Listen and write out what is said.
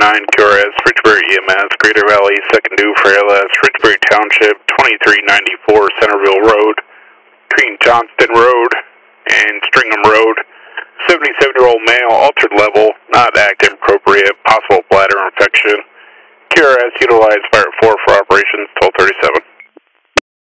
QRS, Richbury EMS, Greater Valley, 2nd due for ALS, Richbury Township, 2394 Centerville Road, between Johnston Road and Stringham Road. 77-year-old male, altered level, not active appropriate, possible bladder infection. QRS utilized Fire 4 for operations 1237.